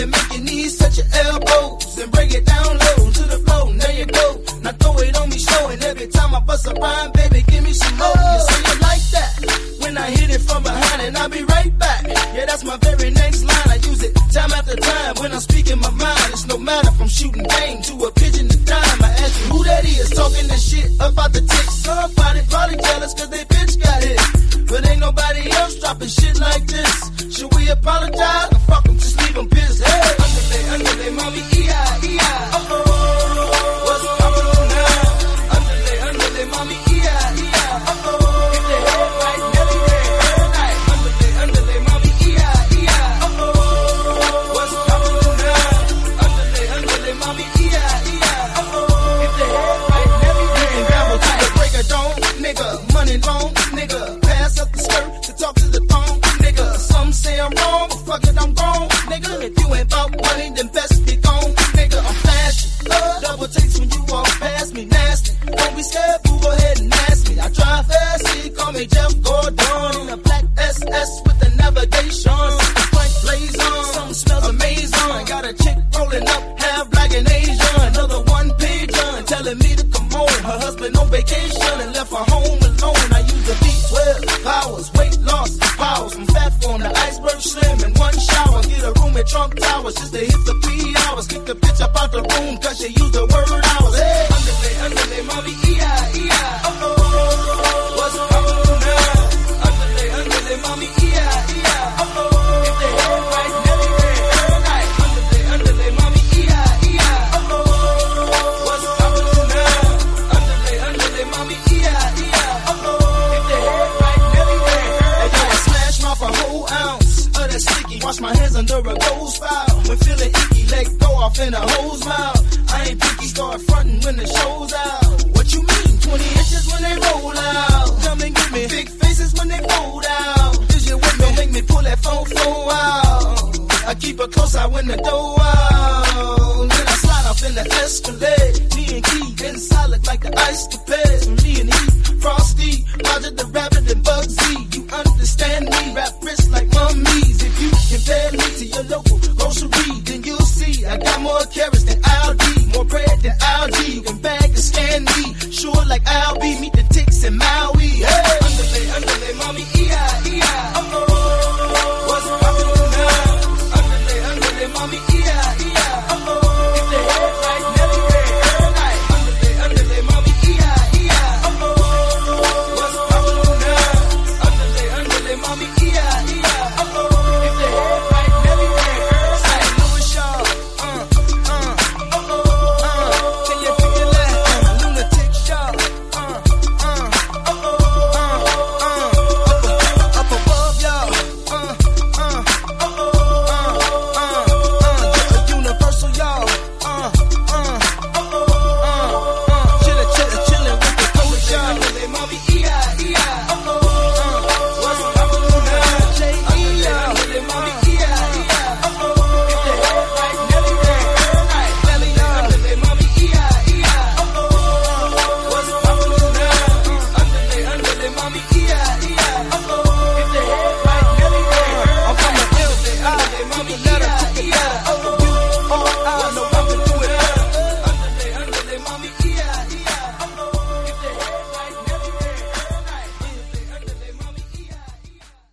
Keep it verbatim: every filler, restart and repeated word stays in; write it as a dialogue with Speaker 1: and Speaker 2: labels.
Speaker 1: you make your knees touch your elbows and break it down low to the floor. There you go. Now throw it on me, showing every time I bust a rhyme, baby, give me some more. You say it like that when I hit it from behind, and I'll be right back. Yeah, that's my very next line. I use it time after time when I'm speaking my mind. It's no matter from shooting game to a pigeon to dime. I ask you who that is talking this shit about the ticks. Somebody probably jealous cause they bitch got hit, but ain't nobody else dropping shit like this. Should we apologize? Or fuck them, just leave them pissed. Hey, underlay, underlay, mommy, E I, E I. Uh-oh, what's poppin' now? Underlay, underlay, mommy, E I, E I. Uh-oh, if they head right, Nelly, they head right. Underlay, underlay, mommy, E I, E I. Uh-oh, what's poppin' now? Underlay, underlay, mommy, E I, E I. Uh-oh, if they head right, Nelly, they head right. Ramble to the break of dawn, nigga, money long, nigga, pass up the skirt to talk to the thong, nigga. Some say I'm wrong, but fuck it, I'm wrong, nigga. If you ain't about money, then best be gone, nigga. I'm flashy, uh, double takes when you walk past me, nasty. Don't be scared, boo, go ahead and ask me. I drive fast, see, call me Jeff Gordon in a black S S with the navigation. Frank blaze on, something smells amazing. Got a chick rolling up, half black and Asian. Another one pager telling me to come on. Her husband on vacation and left her home alone. I use the B twelve powers, weight loss powers from fat form to iceberg slim in one shower. Get a room at Trump Towers just to hit the three hours. Kick the bitch up out the room cause she used the word hours. Hey, underlay, underlay, mommy, E I, E I. Uh-oh, what's poppin' now? Underlay, underlay, mommy, E I, E I. Uh-oh, if they head right, Nelly, they head right. Underlay, underlay, mommy, E I, E I. Uh-oh, what's poppin' now? Underlay, underlay, mommy, E I, E I. Uh-oh, if they head right, Nelly, they head right. Hey, I smash off a whole ounce of that sticky. Wash my hands under a gold spout. When feeling icky, let go off in a hoe's mouth. I ain't picky, start frontin' when the show's out. What you mean? twenty inches when they roll out. Come and give me big faces when they fold out. Is you with me? Don't make me pull that phone phone out. I keep a close eye when the door out. Then I slide off in the Escalade. Me and Key in solid like the ice capades. Me and he, Frosty, Roger the Rabbit and Bugsy. You understand me? Rap rich like mummies. If you compare me to your local grocery, then you'll see I got more carrots than Aldi, more bread than Aldi. You can bag and scan me, sure like Albi. Meet the ticks in Maui. Hey, underlay, underlay, mommy, E I, E I. Uh-oh, what's poppin' now? Underlay, underlay, mommy, E I.